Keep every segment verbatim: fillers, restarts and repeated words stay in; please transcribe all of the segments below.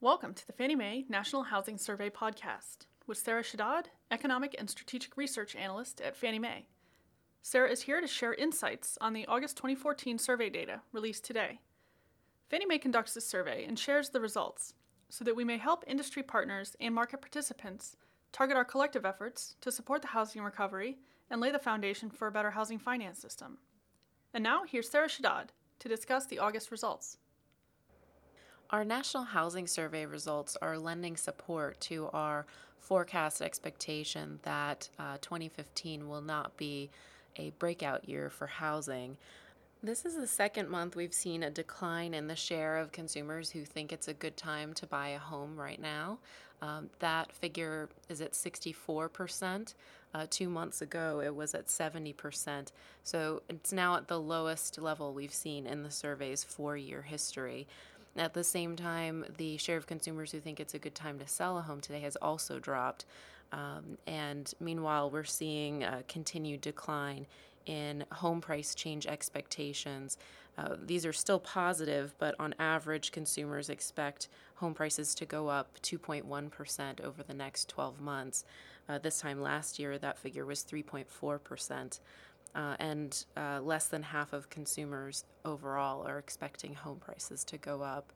Welcome to the Fannie Mae National Housing Survey Podcast with Sarah Shaddad, Economic and Strategic Research Analyst at Fannie Mae. Sarah is here to share insights on the August twenty fourteen survey data released today. Fannie Mae conducts this survey and shares the results so that we may help industry partners and market participants target our collective efforts to support the housing recovery and lay the foundation for a better housing finance system. And now, here's Sarah Shaddad to discuss the August results. Our National Housing Survey results are lending support to our forecast expectation that uh, twenty fifteen will not be a breakout year for housing. This is the second month we've seen a decline in the share of consumers who think it's a good time to buy a home right now. Um, that figure is at sixty-four percent. Uh, two months ago, it was at seventy percent. So it's now at the lowest level we've seen in the survey's four-year history. At the same time, the share of consumers who think it's a good time to sell a home today has also dropped. Um, and meanwhile, we're seeing a continued decline in home price change expectations. Uh, these are still positive, but on average, consumers expect home prices to go up two point one percent over the next twelve months. Uh, this time last year, that figure was three point four percent. Uh, and uh, less than half of consumers overall are expecting home prices to go up.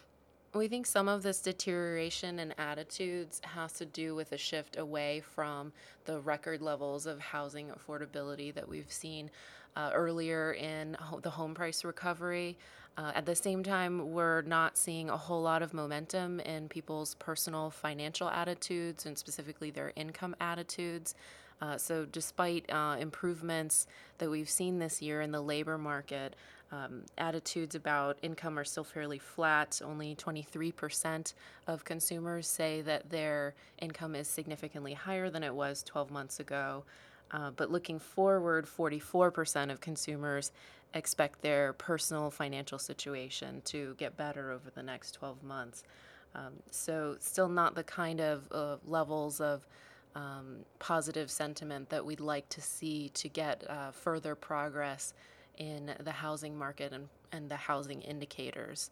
We think some of this deterioration in attitudes has to do with a shift away from the record levels of housing affordability that we've seen uh, earlier in ho- the home price recovery. Uh, at the same time, we're not seeing a whole lot of momentum in people's personal financial attitudes and specifically their income attitudes. Uh, so despite uh, improvements that we've seen this year in the labor market, um, attitudes about income are still fairly flat. Only twenty-three percent of consumers say that their income is significantly higher than it was twelve months ago. Uh, but looking forward, forty-four percent of consumers expect their personal financial situation to get better over the next twelve months. Um, so still not the kind of uh, levels of Um, positive sentiment that we'd like to see to get uh, further progress in the housing market and, and the housing indicators.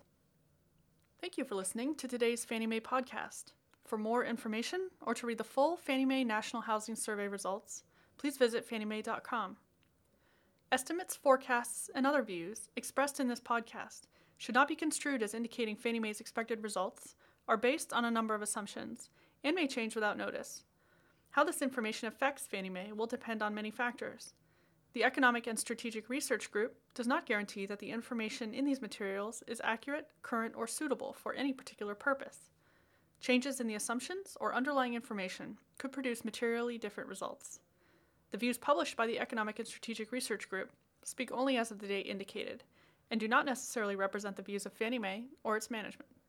Thank you for listening to today's Fannie Mae podcast. For more information or to read the full Fannie Mae National Housing Survey results, please visit fannie mae dot com. Estimates, forecasts, and other views expressed in this podcast should not be construed as indicating Fannie Mae's expected results, are based on a number of assumptions, and may change without notice. How this information affects Fannie Mae will depend on many factors. The Economic and Strategic Research Group does not guarantee that the information in these materials is accurate, current, or suitable for any particular purpose. Changes in the assumptions or underlying information could produce materially different results. The views published by the Economic and Strategic Research Group speak only as of the date indicated and do not necessarily represent the views of Fannie Mae or its management.